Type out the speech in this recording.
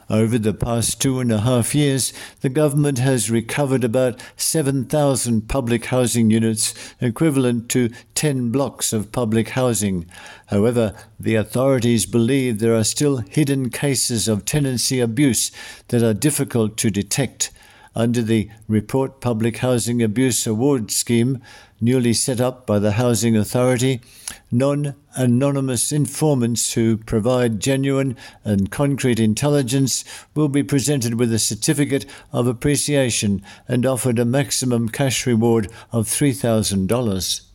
Over the past 2.5 years, the government has recovered about 7,000 public housing units, equivalent to 10 blocks of public housing. However, the authorities believe there are still hidden cases of tenancy abuse that are difficult to detect. Under the Report Public Housing Abuse Award Scheme, newly set up by the Housing Authority, non-anonymous informants who provide genuine and concrete intelligence will be presented with a certificate of appreciation and offered a maximum cash reward of $3,000.